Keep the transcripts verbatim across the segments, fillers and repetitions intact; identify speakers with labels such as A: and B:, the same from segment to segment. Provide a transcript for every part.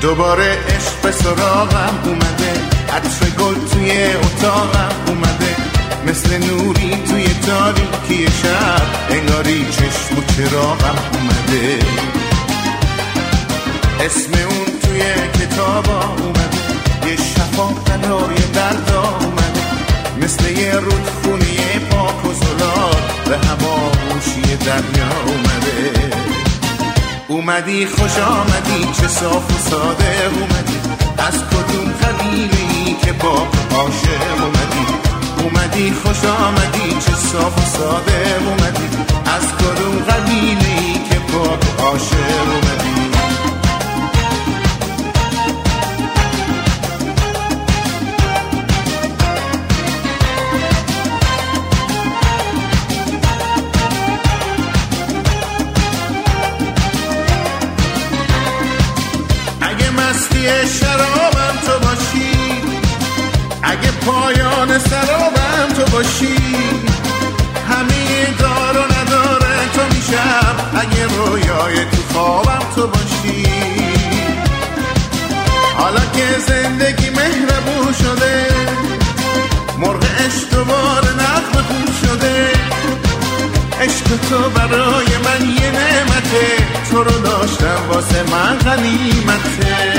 A: دوباره عشق به سراغم اومده، عطر گل توی اتاقم اومده، مثل نوری توی تاریکی شب، انگاری چشم و چراغم اومده. اسم اون توی کتابا اومده، یه شفا بلای دردا اومده، مثل یه رودخونی پاک و زلال به هماغوشی دریا اومده. اومدی خوش آمدی چه صاف و ساده اومدی، از کدوم قبیله‌ای که با عاشق اومدی. اومدی خوش آمدی چه صاف و ساده اومدی، از کدوم قبیله‌ای که با عاشق اومدی. شرابم تو باشی، اگه پایان سرابم تو باشی، همه دار و نداره تو میشم، اگه رویای تو خوابم تو باشی. حالا که زندگی مهربون شده، مرغ عشق دوباره نغمه خون شده، عشق تو برای من یه نعمته، تو رو داشتم واسه من غنیمته.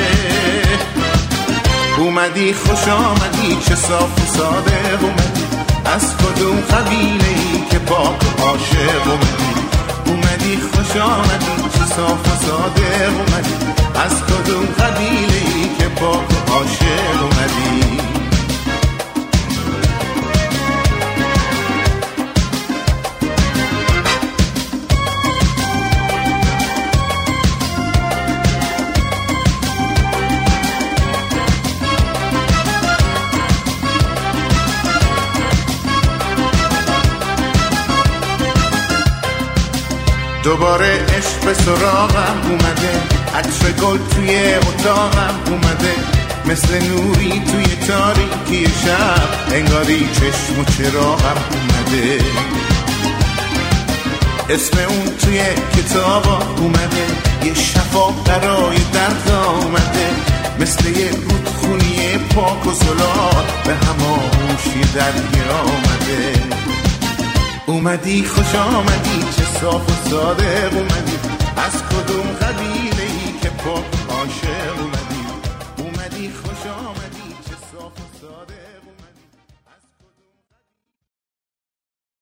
A: اومدی خوش آمدی چه صاف و صادق اومدی، از کدوم قبیله‌ای که با تو عاشق اومدی. اومدی خوش آمدی چه صاف و صادق اومدی، از کدوم قبیله‌ای که با تو عاشق اومدی. دوباره عشق به سراغم اومده، عطر گل توی اتاقم اومده، مثل نوری توی تاریکی شب، انگاری چشم و چراغم اومده. اسم اون توی کتابا اومده، یه شفا برای دردا اومده، مثل یه رودخونی پاک و زلال به هماغوشی دریا اومده. اومدی خوش آمدی چه صاف و صادق اومدی، از کدوم قبیله‌ای که با عاشق اومدی. اومدی خوش آمدی چه صاف و صادق